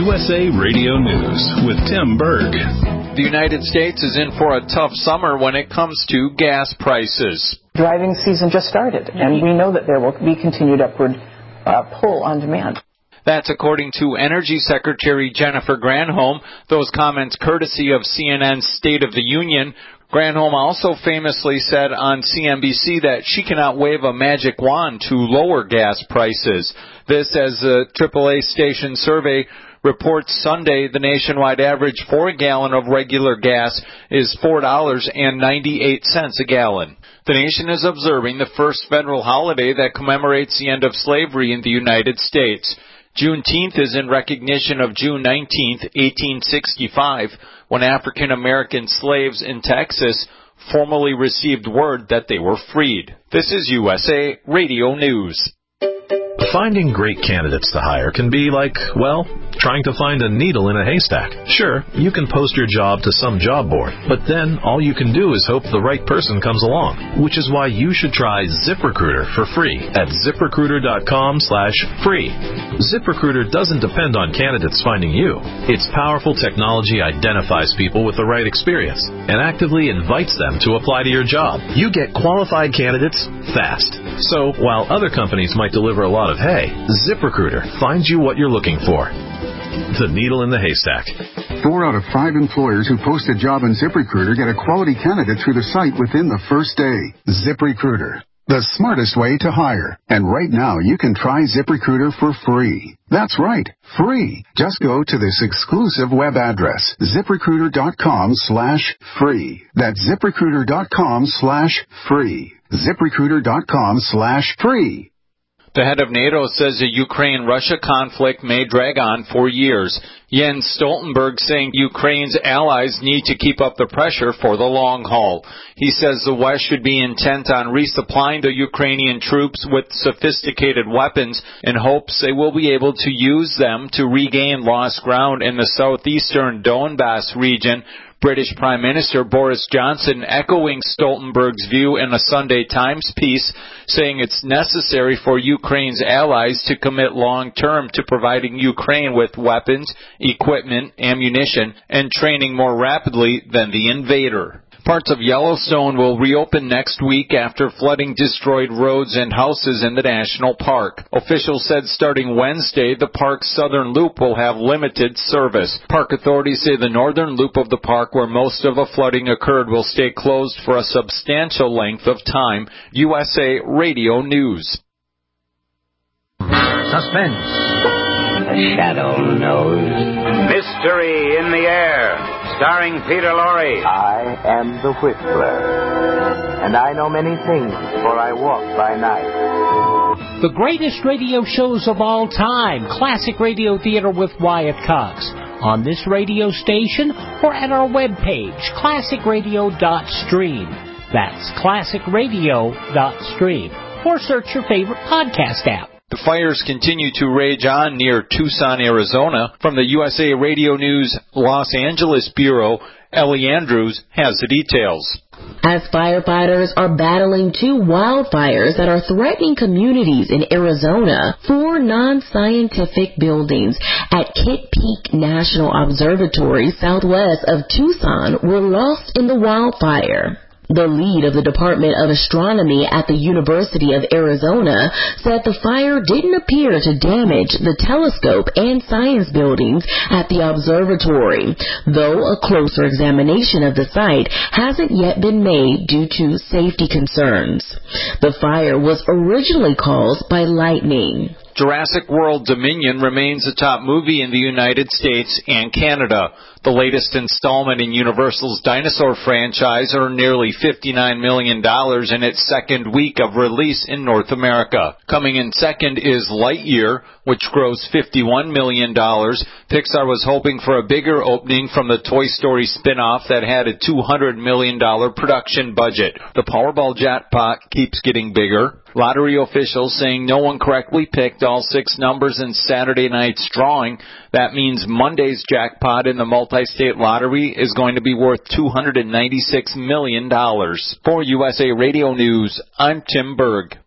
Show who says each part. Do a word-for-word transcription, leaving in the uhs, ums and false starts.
Speaker 1: U S A Radio News with Tim Berg.
Speaker 2: The United States is in for a tough summer when it comes to gas prices.
Speaker 3: Driving season just started, and we know that there will be continued upward uh, pull on demand.
Speaker 2: That's according to Energy Secretary Jennifer Granholm. Those comments courtesy of C N N's State of the Union. Granholm also famously said on C N B C that she cannot wave a magic wand to lower gas prices. This as a triple A station survey reports Sunday the nationwide average for a gallon of regular gas is four dollars and ninety-eight cents a gallon. The nation is observing the first federal holiday that commemorates the end of slavery in the United States. Juneteenth is in recognition of June nineteenth, eighteen sixty-five, when African-American slaves in Texas formally received word that they were freed. This is U S A Radio News.
Speaker 4: Finding great candidates to hire can be like, well, trying to find a needle in a haystack. Sure, you can post your job to some job board, but then all you can do is hope the right person comes along, which is why you should try ZipRecruiter for free at ZipRecruiter.com slash free. ZipRecruiter doesn't depend on candidates finding you. Its powerful technology identifies people with the right experience and actively invites them to apply to your job. You get qualified candidates fast. So, while other companies might deliver a lot of hay, ZipRecruiter finds you what you're looking for. The needle in the haystack.
Speaker 5: Four out of five employers who post a job on ZipRecruiter get a quality candidate through the site within the first day. ZipRecruiter, the smartest way to hire. And right now, you can try ZipRecruiter for free. That's right, free. Just go to this exclusive web address, ZipRecruiter.com slash free. That's ZipRecruiter.com slash free. ZipRecruiter.com slash free.
Speaker 2: The head of NATO says the Ukraine-Russia conflict may drag on for years. Jens Stoltenberg saying Ukraine's allies need to keep up the pressure for the long haul. He says the West should be intent on resupplying the Ukrainian troops with sophisticated weapons in hopes they will be able to use them to regain lost ground in the southeastern Donbass region. British Prime Minister Boris Johnson echoing Stoltenberg's view in a Sunday Times piece, saying it's necessary for Ukraine's allies to commit long-term to providing Ukraine with weapons, equipment, ammunition, and training more rapidly than the invader. Parts of Yellowstone will reopen next week after flooding destroyed roads and houses in the national park. Officials said starting Wednesday, the park's southern loop will have limited service. Park authorities say the northern loop of the park, where most of the flooding occurred, will stay closed for a substantial length of time. U S A Radio News.
Speaker 6: Suspense.
Speaker 7: The shadow knows.
Speaker 6: Mystery in the air, starring Peter Lorre.
Speaker 7: I am the Whistler, and I know many things, for I walk by night.
Speaker 8: The greatest radio shows of all time, Classic Radio Theater with Wyatt Cox, on this radio station or at our webpage, classic radio dot stream. That's classic radio dot stream. Or search your favorite podcast app.
Speaker 2: The fires continue to rage on near Tucson, Arizona. From the U S A Radio News Los Angeles Bureau, Ellie Andrews has the details.
Speaker 9: As firefighters are battling two wildfires that are threatening communities in Arizona, four non-scientific buildings at Kitt Peak National Observatory southwest of Tucson were lost in the wildfire. The lead of the Department of Astronomy at the University of Arizona said the fire didn't appear to damage the telescope and science buildings at the observatory, though a closer examination of the site hasn't yet been made due to safety concerns. The fire was originally caused by lightning.
Speaker 2: Jurassic World Dominion remains the top movie in the United States and Canada. The latest installment in Universal's dinosaur franchise earned nearly fifty-nine million dollars in its second week of release in North America. Coming in second is Lightyear, which grossed fifty-one million dollars. Pixar was hoping for a bigger opening from the Toy Story spin-off that had a two hundred million dollars production budget. The Powerball jackpot keeps getting bigger. Lottery officials saying no one correctly picked all six numbers in Saturday night's drawing. That means Monday's jackpot in the multi-state lottery is going to be worth two hundred ninety-six million dollars. For U S A Radio News, I'm Tim Berg.